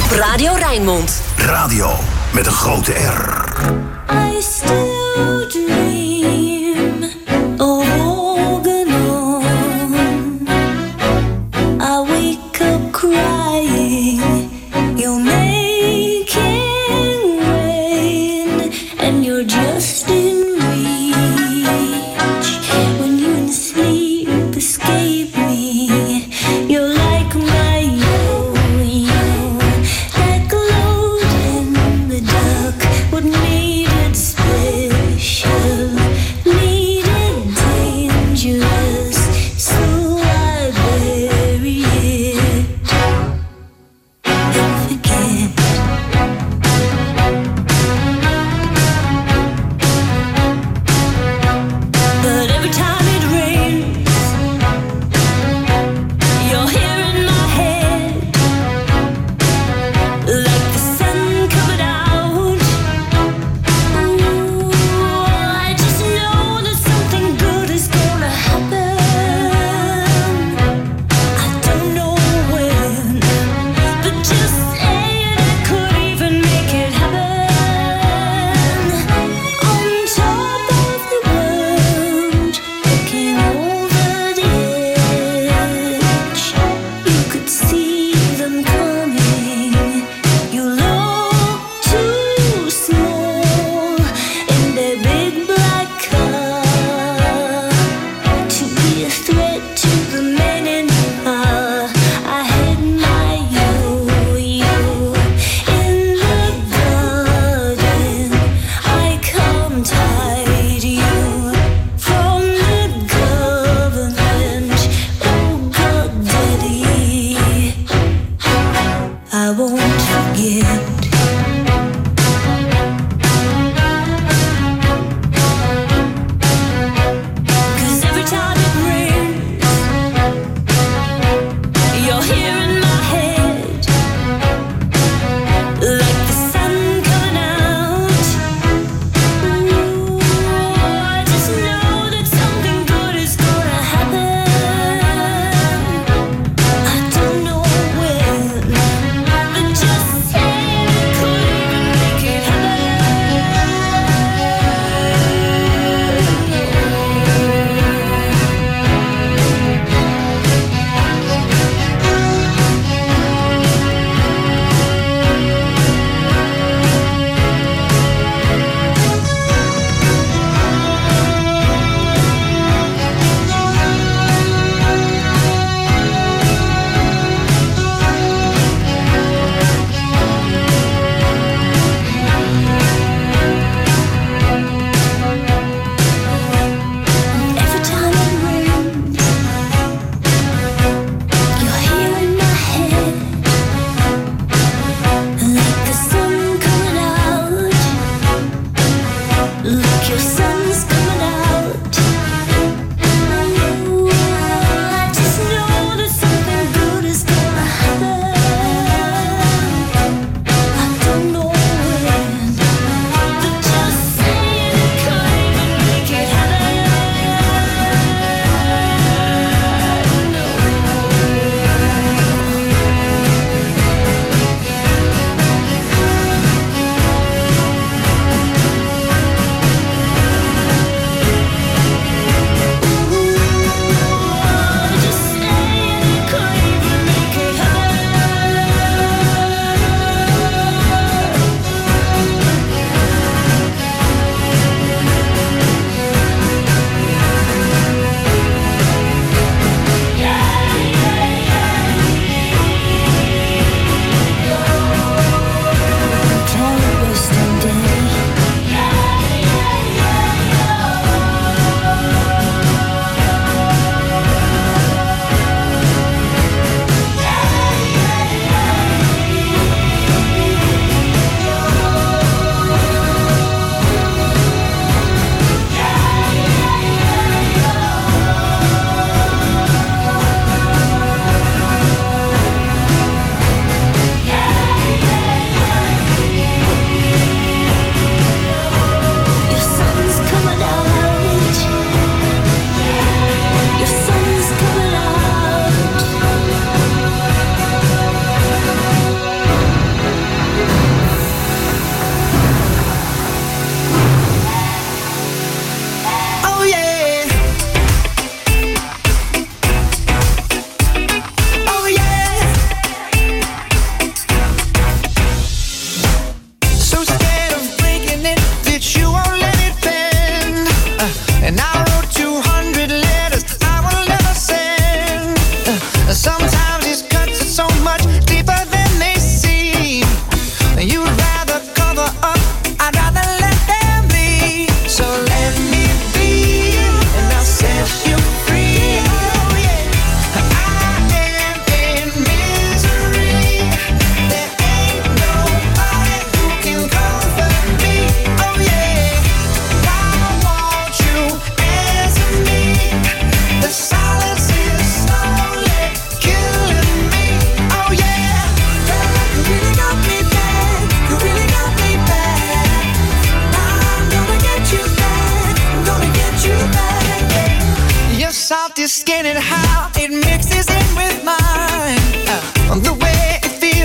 Op Radio Rijnmond. Radio met een grote R. I still dream of Organon. I wake up crying. You're making rain, and you're just in reach. When you in sleep escape me, you're like my yo-yo that glowed in the dark. What made it special, made it dangerous, so I bury it and forget. But every time it rains, you're here in my head, like the sun coming out. Ooh, I just know that something good is gonna happen. I don't know when, but just saying I could even make it happen. On top of the world, looking over the edge, you could see them coming. You look too small in their big black car to be a threat to the men in power. I had my yo-yo in the garden. I can't hide you from the government. Oh God, Daddy, I won't forget. 'Cause every time it rains, you're here in my head, like the sun coming out. Ooh, I just know that something good is gonna happen. I don't know when, but just saying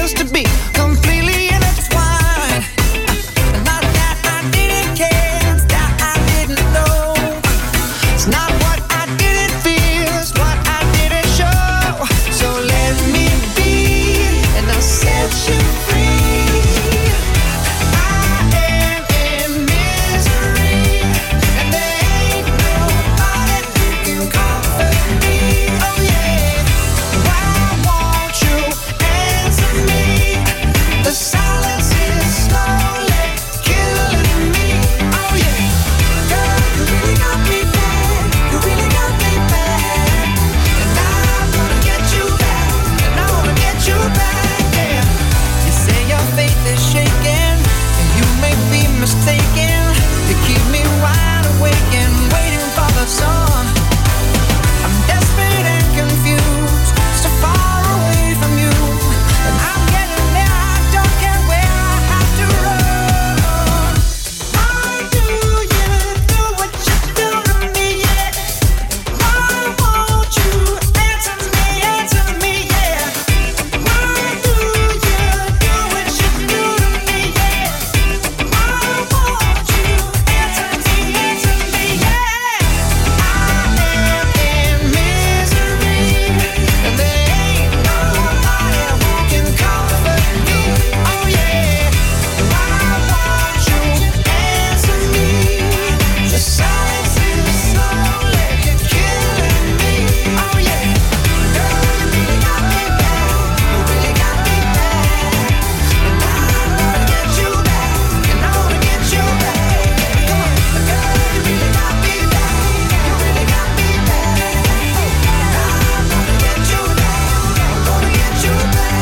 feels to be completely intertwined. Not that I didn't care, it's that I didn't know. It's not what I didn't feel, it's what I didn't show. So let me be, and I'll set you free. I am in misery, and there ain't nobody who can comfort me. Oh yeah, why won't you answer me? The silence is slowly killing me. Oh yeah, girl, you really got me bad. You really got me bad. And I'm gonna get you back. And I wanna get you back, yeah. You say your faith is shaking, and you may be mistaken. You keep me wide awake and waiting for the sun. I'm desperate and confused, so far away from you. And I'm getting there, I don't care where I have to run. Why do you do what you do to me, yeah? Why won't you answer me, yeah? Why do you do what you do to me, yeah? Why won't you answer me, yeah? I am in misery, and there ain't nobody who can comfort me. Oh yeah, why won't you answer me? The silence is slowly killing me. Oh yeah, girl, you really got me bad. You really got me bad. And I'm gonna get you back. And I wanna get you back. Come on, girl, you really got me bad. You really got me bad. I'm gonna get you back. I'm gonna get you back.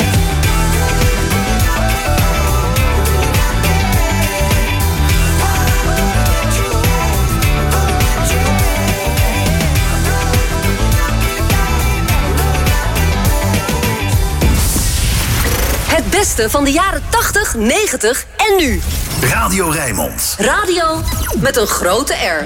Het beste van de jaren 80, 90 en nu. Radio Rijnmond. Radio met een grote R.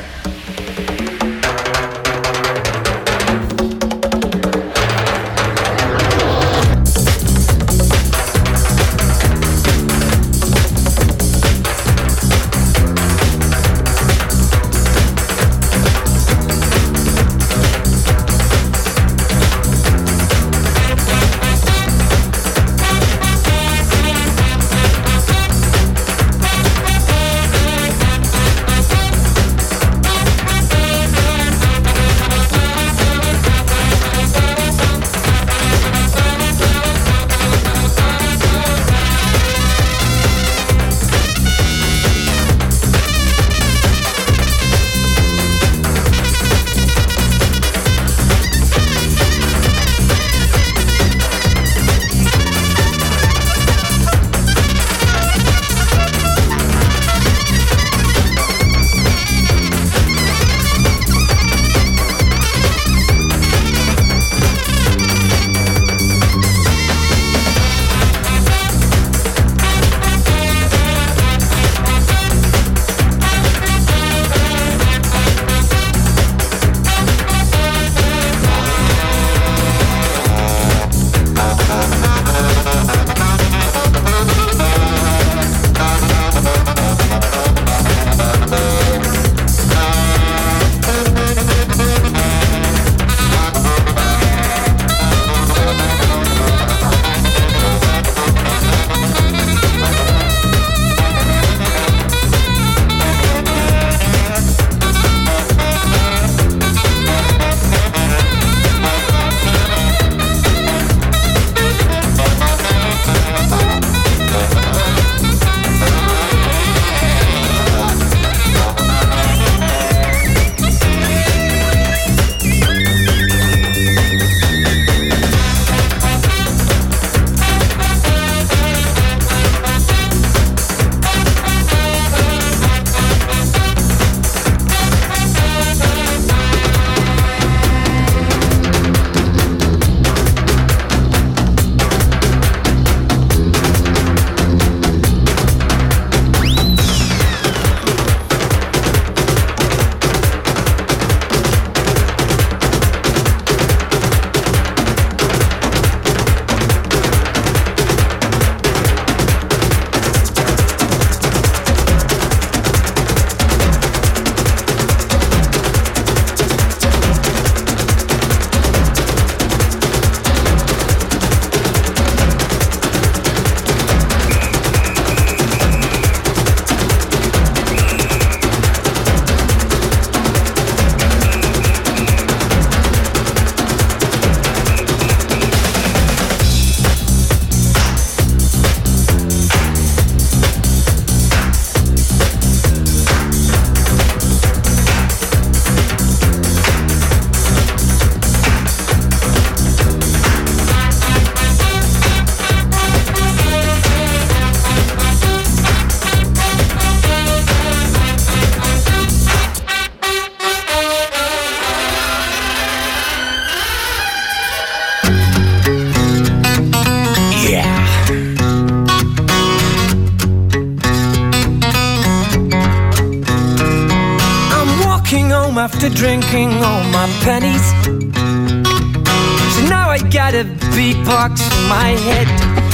to drinking all my pennies. So now I got a beatbox in my head.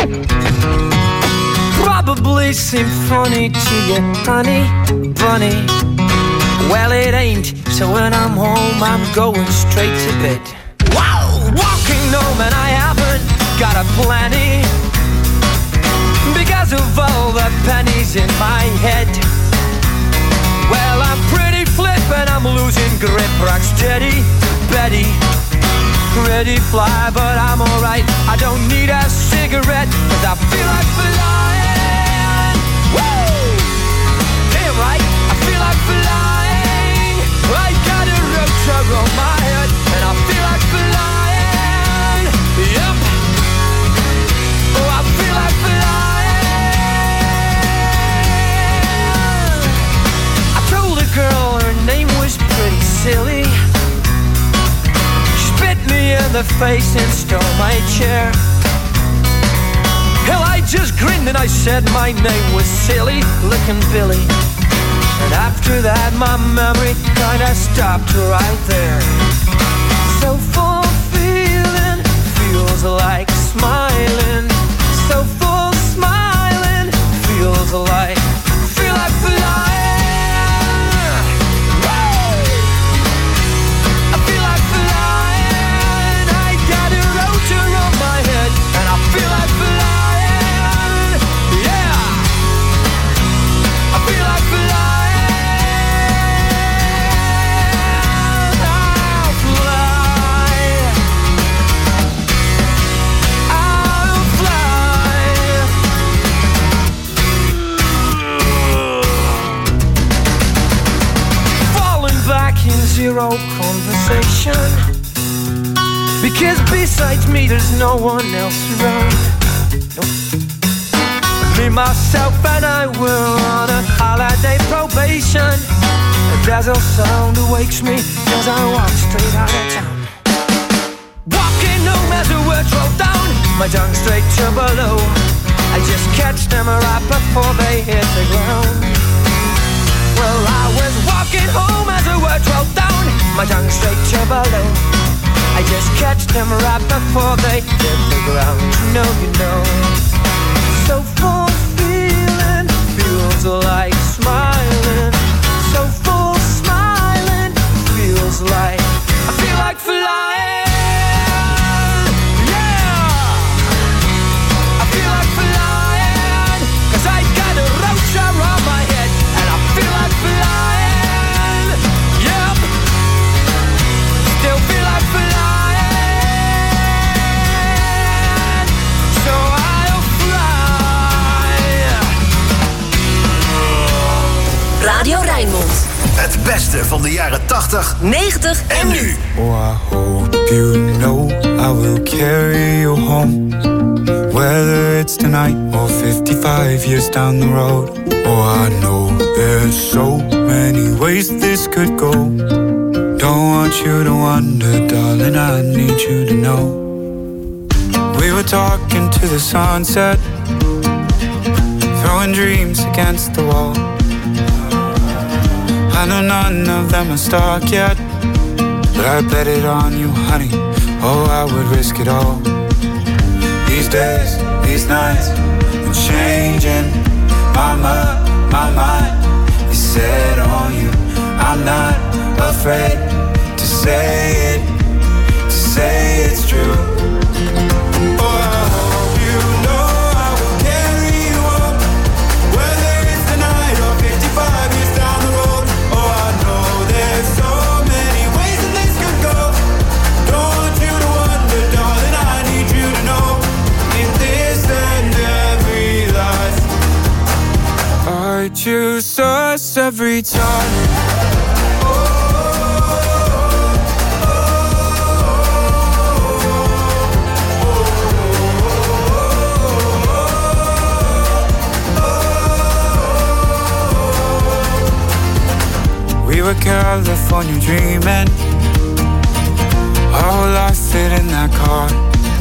Probably seem funny to you, honey bunny. Well, it ain't. So when I'm home, I'm going straight to bed. Wow! Walking home and I haven't got a plenty because of all the pennies in my head. Well, I'm pretty flip and I'm losing grip. Rock steady, Betty, pretty fly, but I'm alright. I don't need a cigarette, cause I feel like flying. Woo! Damn right, I feel like flying. I got a rotor on my head, and I feel like flying. Yep. Oh, I feel like flying. I told a girl her name was pretty silly. She spit me in the face and stole my chair. Hell, I just grinned and I said my name was Silly Looking Billy. And after that my memory kinda stopped right there. So full feeling, feels like smiling. So full smiling, feels like, feel like flying. Woo! I feel like flying. I got a rotor on my head, and I feel like flying. Yeah, I feel like flying. Zero conversation, because besides me there's no one else around. Nope. Me, myself and I were on a holiday probation. A dazzle sound awakes me as I walk straight out of town. Walking home as the words roll down, my tongue straight to below. I just catch them right before they hit the ground. Well, I was walking home as the words rolled down, my tongue straight to below. I just catch them right before they hit the ground. You know. So full feeling, feels like smiling. So full smiling, feels like, I feel like flying. Yeah, I feel like flying, cause I got a rotor on my head, and I feel like flying. Yep, still feel like flying. So I'll fly. Radio Rijnmond. Het beste van de jaren 80, 90 en nu. Oh, I hope you know I will carry you home, whether it's tonight or 55 years down the road. Oh, I know there's so many ways this could go. Don't want you to wonder, darling, I need you to know. We were talking to the sunset, throwing dreams against the wall. I know none of them are stuck yet, but I bet it on you, honey. Oh, I would risk it all. These days, these nights, I'm changing my mind is set on you. I'm not afraid to say it's true. Oh, I hope you know I will carry you up, whether it's tonight or 55 years down the road. Oh, I know there's so many ways that this could go. Don't want you to wonder, darling, I need you to know. In this and every life, I choose us every time. We were California dreaming, our whole life fit in that car.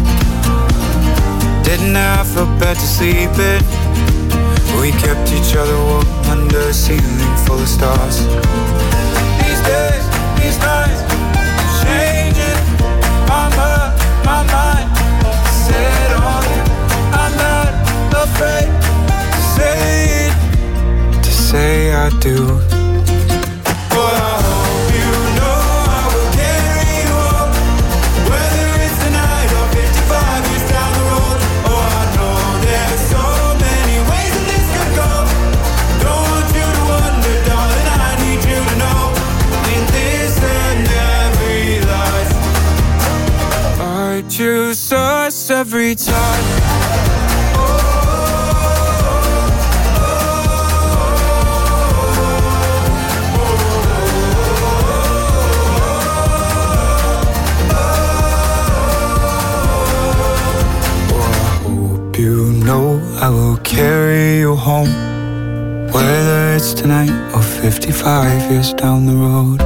Didn't have a bed to sleep in, we kept each other warm under a ceiling full of stars. These days, these nights, changing my mind. Set on you, I'm not afraid to say it, to say I do. But I hope you know I will carry you home, whether it's tonight or 55 years down the road. Oh, I know there's so many ways that this could go. Don't want you to wonder, darling, I need you to know, in this and every life, I choose us every time. You know I will carry you home, whether it's tonight or 55 years down the road.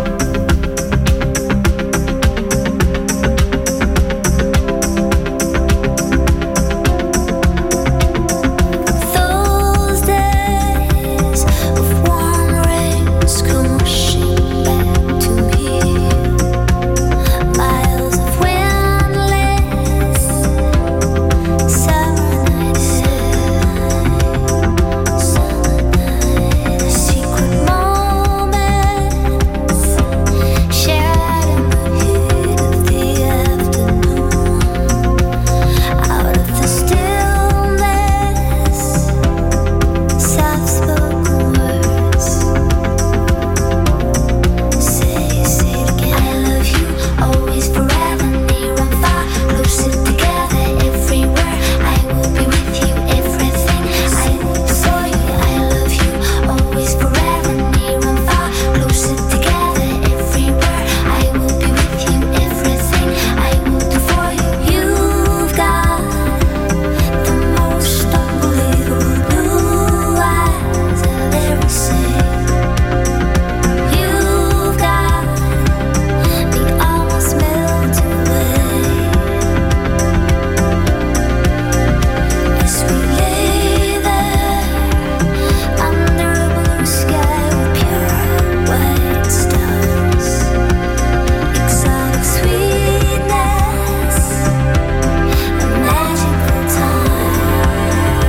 Those days of warm rains come rushing back to me. Miles of windless summer nights, secret moments shared in the heat of the afternoon. Out of the stillness, soft-spoken words. Say it again. I love you, always, forever, near and far, closer together, everywhere. I will be with you, everything. I will do for you. I love you, always, forever, near and far, closer together, everywhere. I will be with you, everything. I will do for you. You've got the most unbelievable blue eyes I've ever seen. You've got me almost melting away as we lay there under a blue sky with pure white stars. Exotic sweetness, a magical time.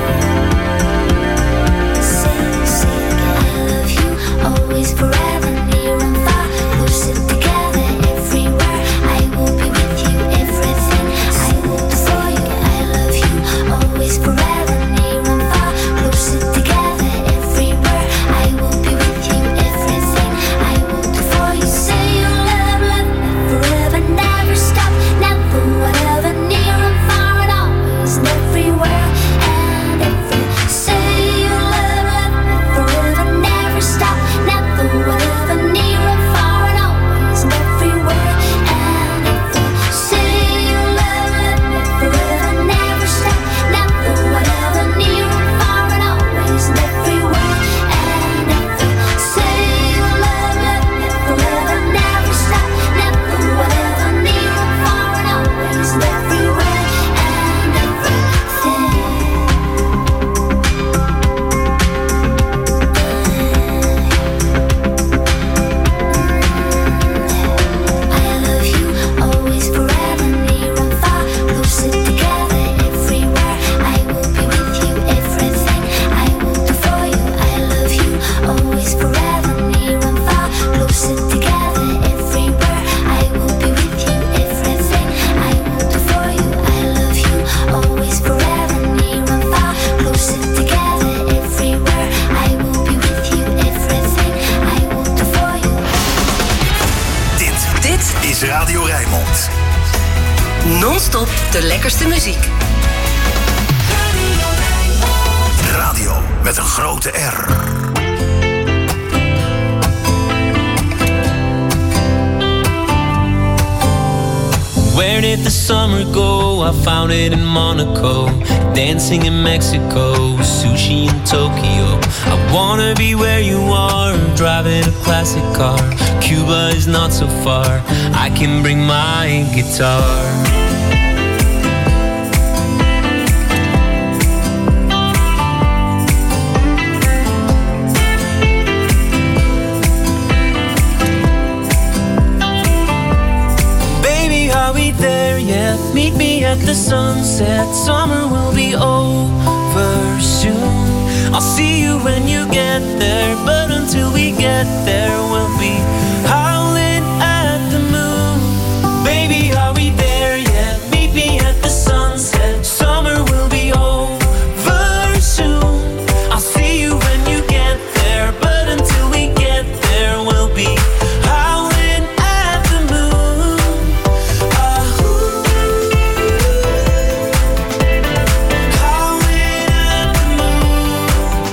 Say it again. I love you, always, forever, near and far, closer together, everywhere. I will be with you, everything. I will do for you. I love you, always, forever, near and far, closer together, everywhere. I will be with you, everything. I will do for you. Say you love me forever, never stop, never, whatever, near and far and always, and everywhere and every. Say you love me forever, never stop, never, whatever, near and far and always, and everywhere and every. Say you love me forever, never stop, never, whatever, near and far and always, and everywhere and every. Say you love me forever, never stop, never, whatever, near and far and always, and everywhere and everything. I love you, always, forever, near and far, closer together, everywhere. I will be with you, everything. I will do for you. I love you, always, forever, near and far, closer together, everywhere. I will be with you, everything. I will do for you. I love you, always, forever, near and far, closer together, everywhere. I will be with you, everything. I will do for you. Dit is Radio Rijnmond. Non-stop de lekkerste muziek. Radio met een grote R. Where did the summer go? I found it in Monaco, dancing in Mexico, sushi in Tokyo. I wanna be where you are, driving a classic car. Cuba is not so far, I can bring my guitar. meet me at the sunset. Summer will be over soon. I'll see you when you get there, but until we get there, we'll be howling at the moon. Baby, are we there yet? Meet me at the sunset. Summer will be over soon. I'll see you when you get there, but until we get there, we'll be howling at the moon. Howling at the moon.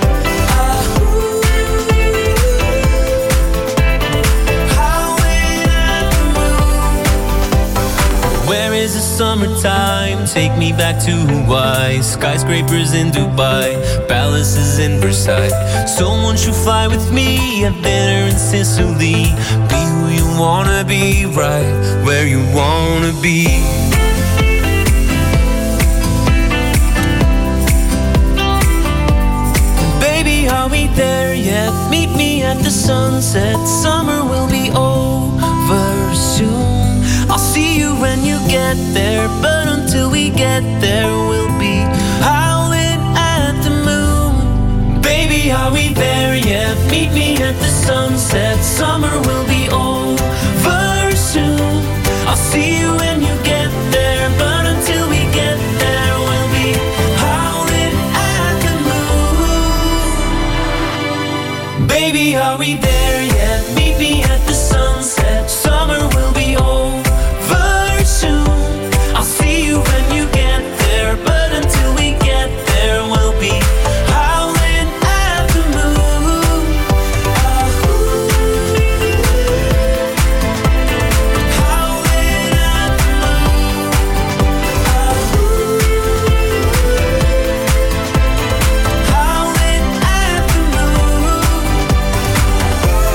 Howling at the moon. Where is the summertime? Take me back to Hawaii. Skyscrapers in Dubai, palaces in Versailles. So won't you fly with me? Have dinner in Sicily. Be who you wanna be, right where you wanna be. Baby, are we there yet? Meet me at the sunset. Summer will be over soon. I'll see you when you get there, but until we get there, we'll be howling at the moon. Baby, are we there yet? Meet me at the sunset. Summer will be over soon. I'll see you when you get there, but until we get there, we'll be howling at the moon. Baby, are we there yet? Meet me at the sunset. Summer will be over soon. I'll see you when you get there, but until we get there, we'll be howling at the moon. Howling at the moon. Howling at the moon.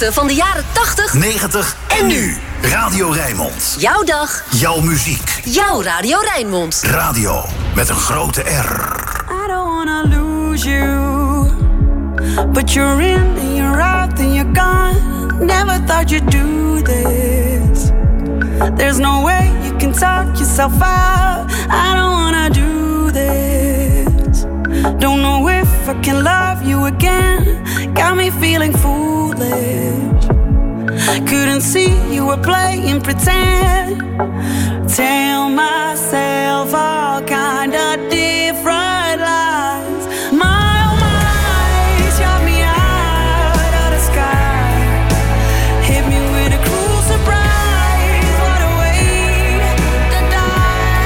allerleukste van de jaren 80, 90 en nu. Radio Rijnmond. Jouw dag. Jouw muziek. Jouw Radio Rijnmond. Radio met een grote R. I don't wanna lose you, but you're in and you're out and you're gone. Never thought you'd do this. There's no way you can talk yourself out. I don't wanna do this. Don't know if I can love you again. Got me feeling foolish. Couldn't see you were playing pretend. Tell myself all kind of different lies. My oh my, shot me out of the sky. Hit me with a cruel surprise. What a way to die.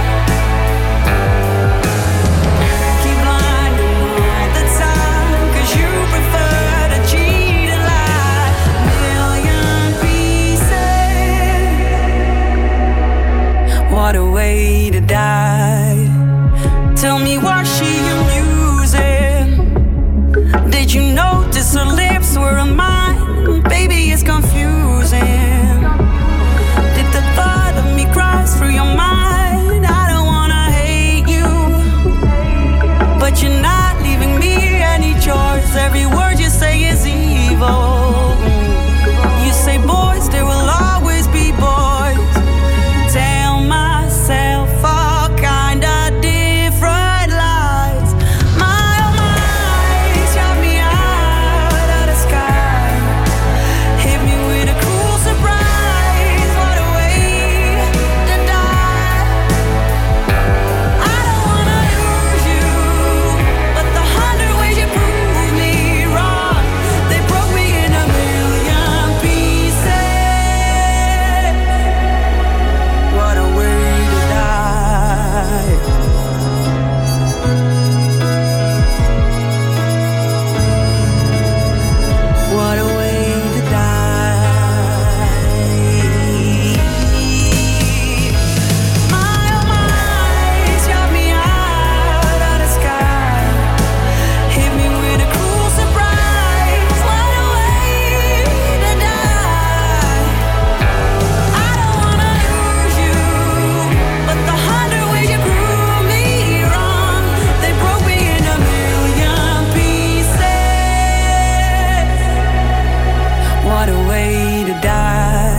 Keep lying all the time, 'cause you prefer to cheat and lie. Million pieces. What a way to die. Tell me, was she amusing? Did you notice her lips were on mine? Baby, it's confusing. Did the thought of me cross through your mind? I don't wanna hate you, but you're not leaving me any choice. Every word you say is evil. You say boys, there will always be boys. Tell myself all kind of different lies. My oh my, shot me out of the sky. Hit me with a cruel surprise. What a way to die. I don't wanna lose you, but the 100 ways you prove me wrong, they broke me in a million pieces. What a way to die. What a way to die. My oh my, shot me out of the sky. Hit me with a cruel surprise. What a way to die. I don't wanna lose you, but the 100 ways you prove me wrong, they broke me in a million pieces. What a way to die.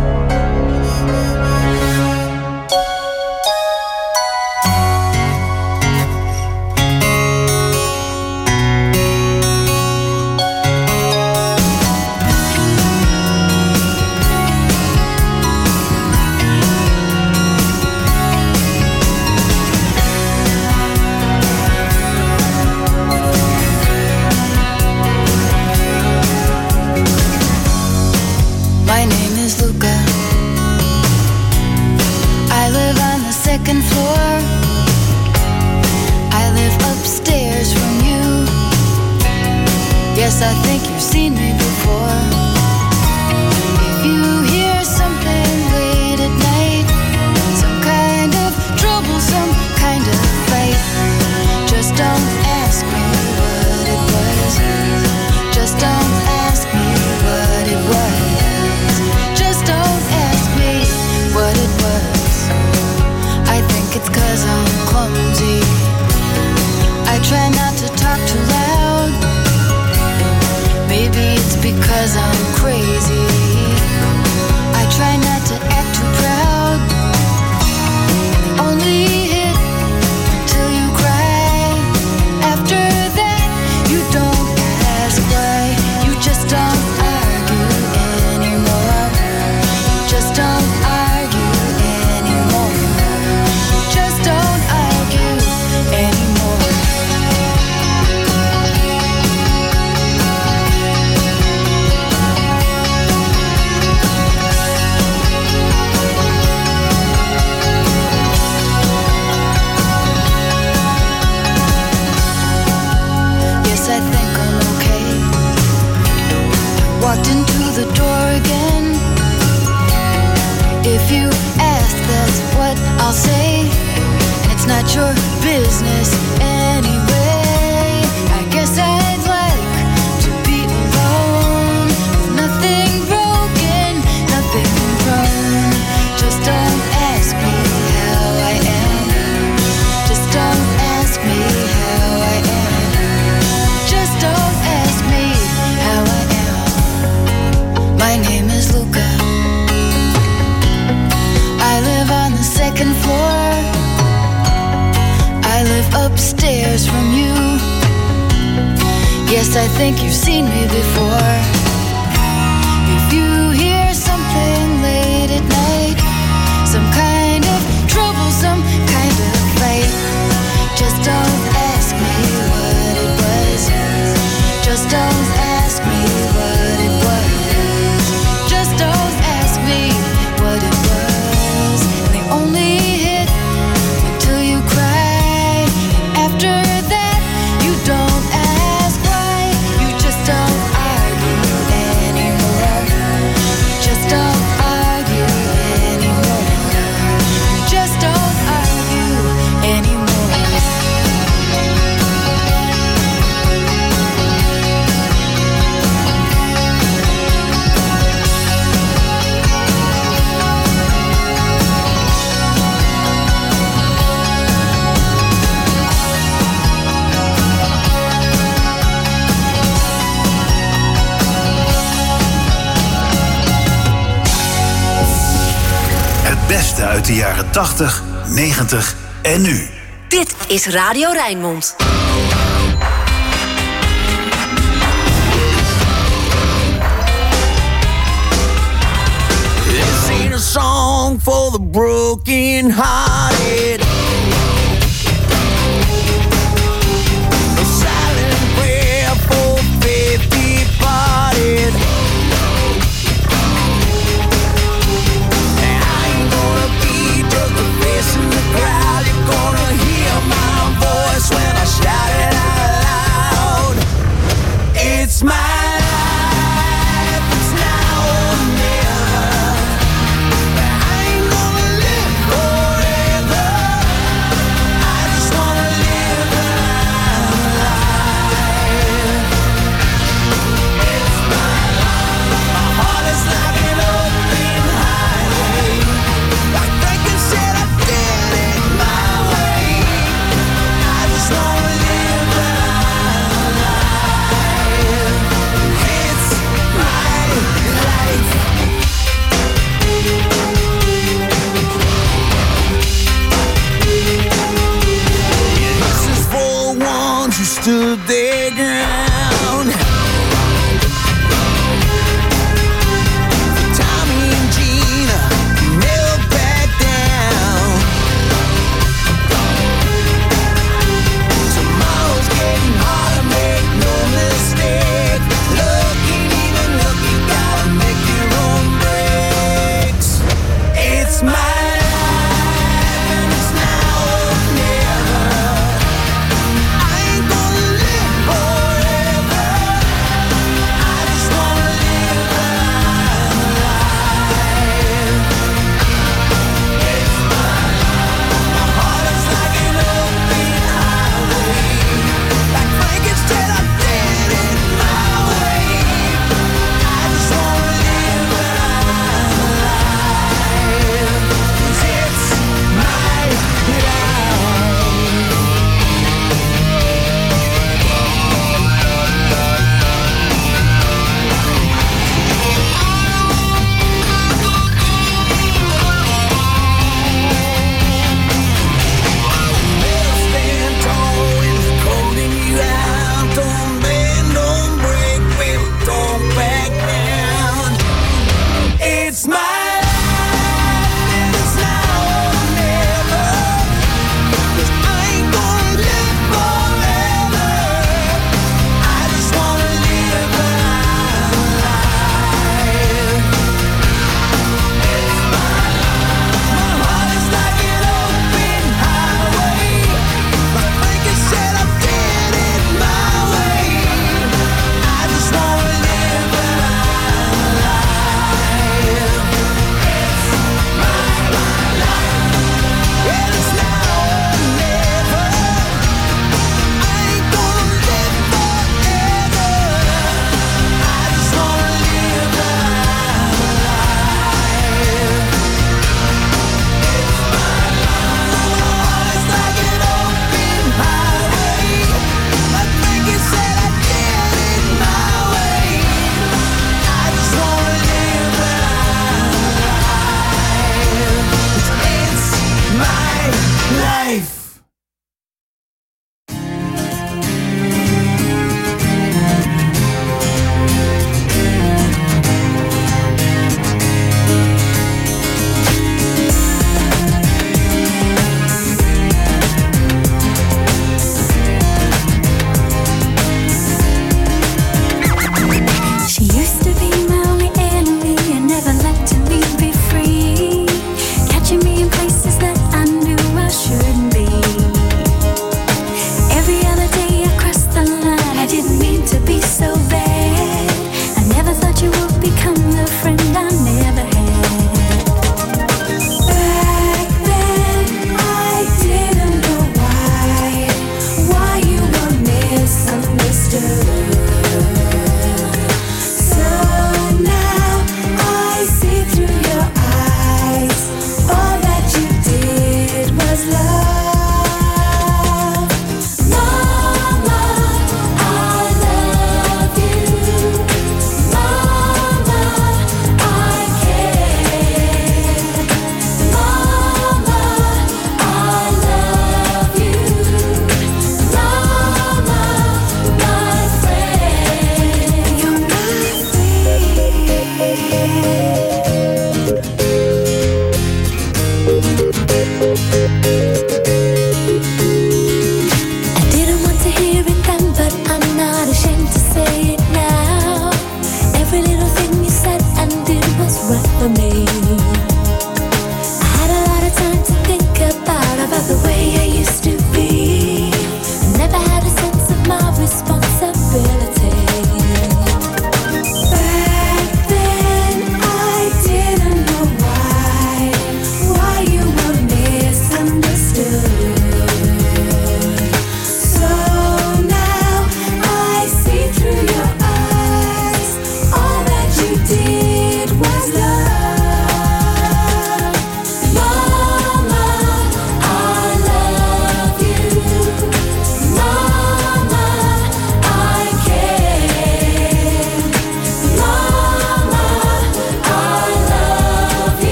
My name is Luca. I live on the second floor. I live upstairs from you. Yes, I think you've seen me before. If you hear something late at night, some kind of trouble, some kind of fight, just don't ask me what it was. Just don't ask me what it was. Just don't ask me what it was. I think it's 'cause I'm clumsy. I try not to talk too loud. Maybe it's because I'm crazy. I try not to act too proud. Only hit till you cry. After that, you don't ask why. You just don't argue anymore. Just don't argue anymore. Just don't argue anymore. Yes, I think I'm okay. Walked into the door again. If you ask, that's what I'll say. And it's not your business anyway. I guess I'd like to be alone with nothing tears from you. Yes, I think you've seen me before. If you hear something late at night, some kind of trouble, some kind of fight, just don't ask me what it was. Just don't ask me what it was. Just don't ask me what it was. They only hit until you cry. After that, you don't ask why. You just don't argue anymore. Just don't argue anymore. Just don't argue anymore. Het beste uit de jaren 80, 90 en nu. Dit is Radio Rijnmond. This ain't a song for the broken hearted. A silent prayer for faith departed. And I ain't gonna be just a face in the crowd. You're gonna hear my voice when I shout it out loud. It's my life, it's now or never. I ain't gonna live forever. I just wanna live the life. It's my life. My heart is like an open highway. Like Franklin said, I did it my way. I just wanna live the life. It's my life. This is for ones who stood their ground. For Tommy and Gina, who never backed down. Tomorrow's getting harder, make no mistake. Looking, even looking, gotta make your own breaks. It's my life and it's now or never. I ain't gonna live forever.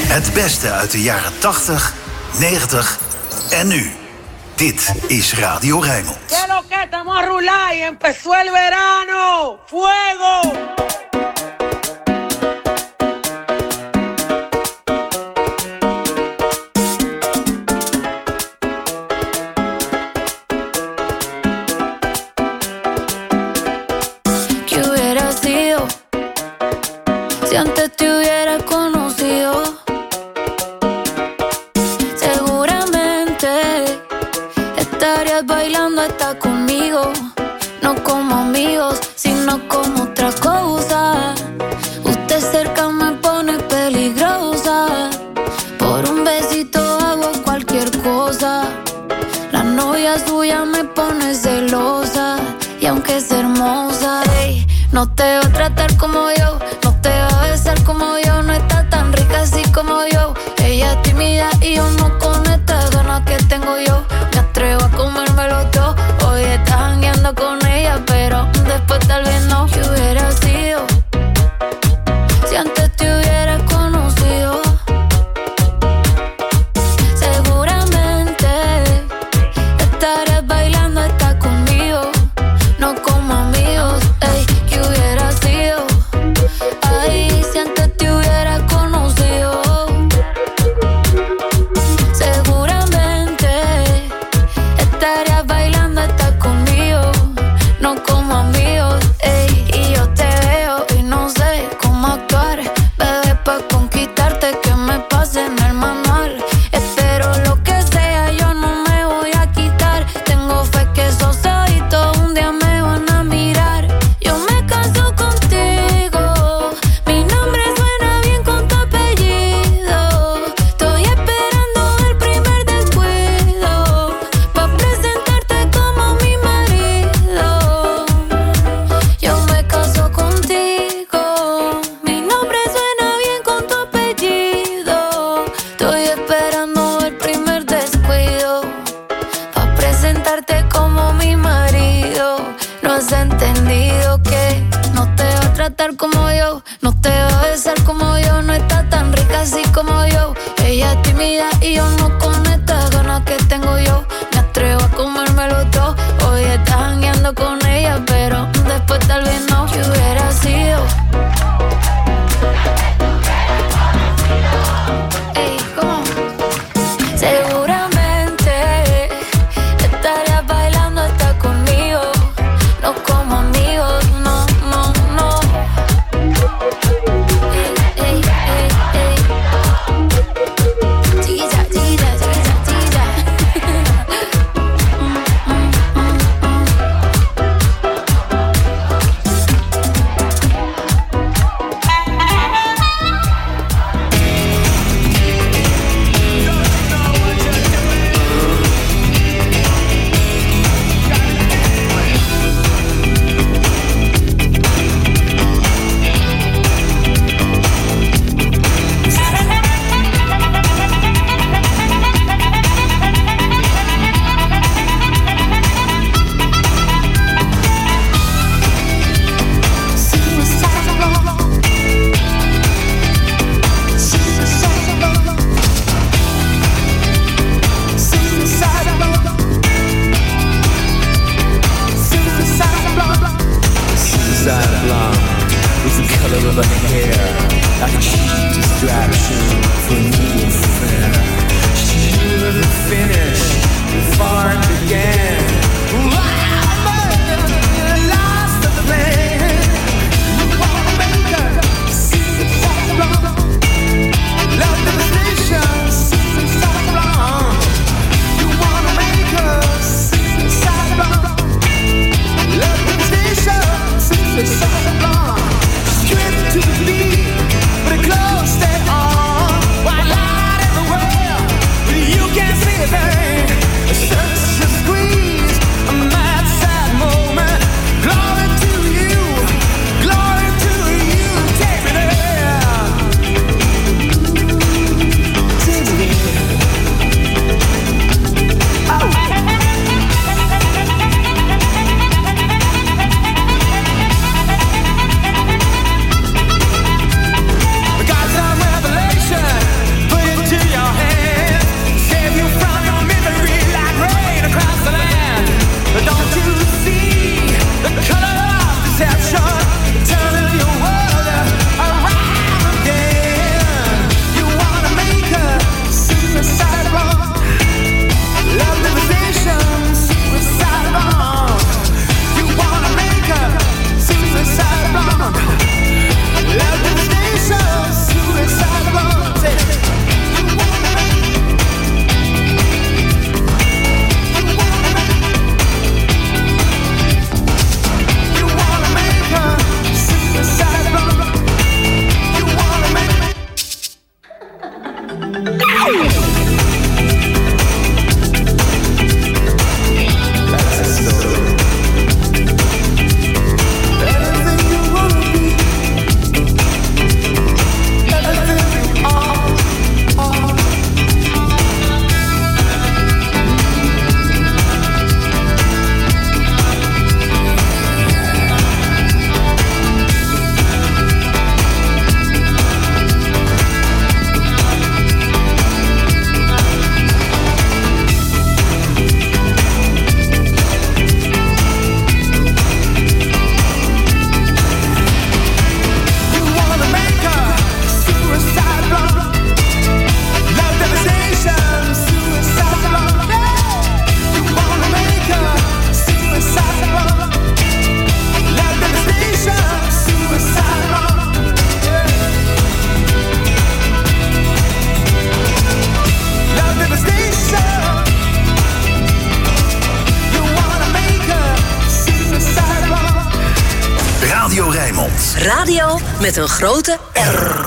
Het beste uit de jaren 80, 90 en nu. Dit is Radio Rijnmond. ¿Qué lo que estamos a rular y empezó el verano? ¡Fuego! ¿Qué hubiera sido si antes te hubiera conocido? Seguramente estarías bailando hasta conmigo, no como amigos, sino como otra cosa. Usted cerca me pone peligrosa, por un besito hago cualquier cosa. La novia suya me pone celosa, y aunque es hermosa, ey, no te va a tratar como yo, no te va a besar como yo, no está tan rica así como yo. Ella es tímida y yo no con estas ganas que tengo yo. Me atrevo a comérmelo todo, hoy estás jangueando con ella, pero después tal vez no. ¿Qué hubiera sido si antes te hubiera conocido? Seguramente estarías bailando hasta conmigo, no como amigos, ey. ¿Qué hubiera sido? Ay, si antes te hubiera conocido. Seguramente estarías bailando hasta conmigo, no como amigos, ey. Y yo te veo y no sé cómo actuar, bebé, pa' conquistarte que me pase en el manual. Espero lo que sea, yo no me voy a quitar. Tengo fe que esos ojitos un día me van a mirar. Yo me caso contigo, mi nombre suena bien con tu apellido. Estoy esperando el primer descuido, pa' presentarte como mi marido. Yo me caso contigo, mi nombre suena bien con tu apellido. Estoy esperando el primer descuido, pa' presentarte como mi marido. No has entendido que no te va a tratar como yo, no te va a besar como yo, no está tan rica así como yo. Ella es tímida y yo no con estas ganas que tengo yo. Me atrevo a comérmelo todo, hoy estás jangueando con ella, pero después tal vez no. ¿Qué hubiera sido? Ey, ¿cómo? Seguramente estarías bailando hasta conmigo, no como amigos, no, no, no. Ey, ey, ey, ey. Chiquilla, chiquilla, chiquilla, chiquilla. Suicide blonde is the color of her hair, like a cheap distraction for a new affair. She knew the finish before it began. Lost the plan. You wanna make her suicide blonde. Love the station, suicide blonde. You wanna make her suicide blonde. Love the station. Suicide blonde, stripped to the beat, but her clothes stay on. White light in the world, but you can't see a thing. Such a squeeze, a man. Radio met een grote R.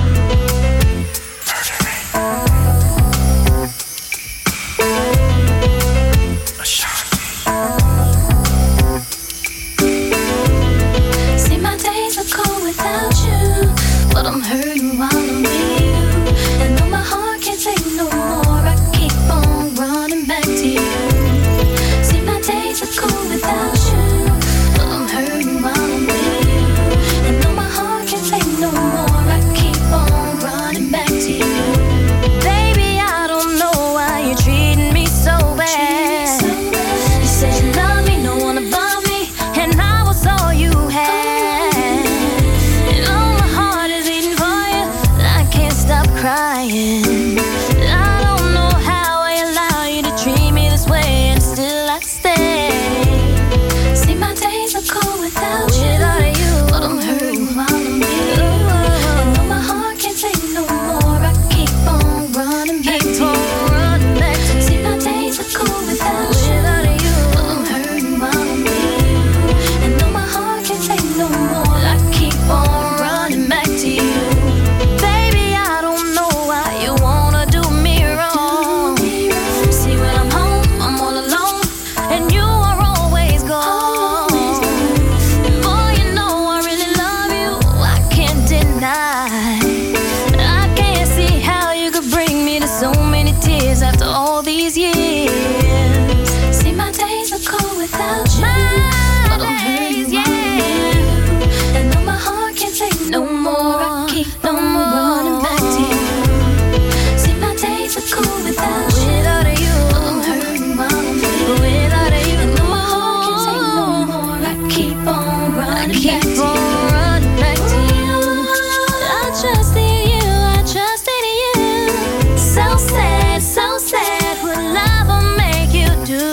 See, my days are cold without you, but I'm hurting while I'm with you. And though my heart can't take no more, I keep on running back to you. See, my days are cold without you, but I'm hurting while I'm with you. And though my heart can't take no more, I keep on running back to you. Baby, I don't know why you're treating me so bad. You said you love me, no one above me, and I was all you had. And oh, my heart is beating for you, I can't stop crying. I don't know how I allow you to treat me this way, and still I stay. See, my days are cold without you, but I'm hurting while I'm with you. And though my heart can't take no more, I keep on running back to you. See, my days are cold without you, but I'm hurting while I'm with you. And though my heart can't take no more, I keep on running back to you. Baby, I don't know why you wanna do me wrong. See, when I'm home, I'm all alone, and you are always gone. Boy, you know I really love you, I can't deny. I can't see how you could bring me to so many tears after all these years. See, my days are cold without you, but I'm hurting while I'm with you. And though my heart can't take no more, I keep on running back to you. See, my days are cold without you, but I'm hurting while I'm with you. And though my heart can't take no more, I keep on running back to you. I trust in you, I trust in you. So sad, what love will make you do.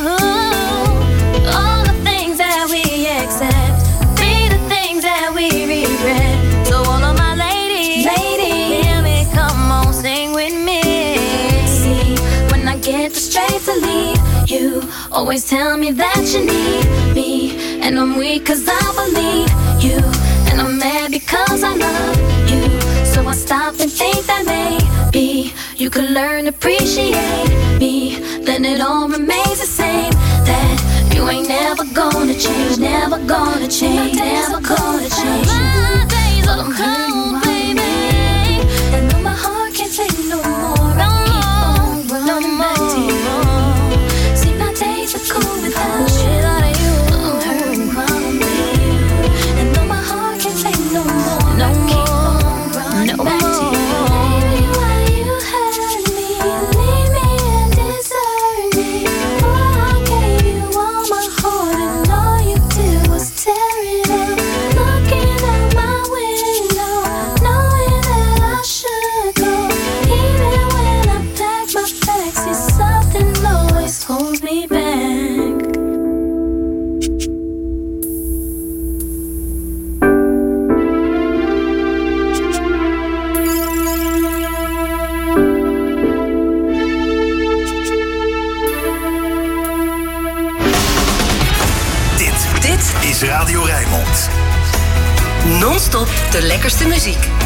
All the things that we accept be the things that we regret. So all of my ladies, hear me, come on, sing with me. See, when I get the strength to leave, you always tell me that you need me. And I'm weak cause I believe you, and I'm mad because I love you. So I stop and think that maybe you could learn to appreciate me. Then it all remains the same, that you ain't never gonna change, never gonna change, never gonna change. My days are cold, baby, and though my heart can't take no more, I keep on running back to you. See, my days are cold without you, but I'm hurting while I'm with you. And though my heart can't take no more, I keep on running back to you. Baby, why you hurt me, leave me and desert me? Oh, I gave you all my heart, and all you did was tear it up. Looking out my window, knowing that I should go. Even when I pack my bags, see, something always holds me back. Dit is Radio Rijnmond. Non-stop de lekkerste muziek.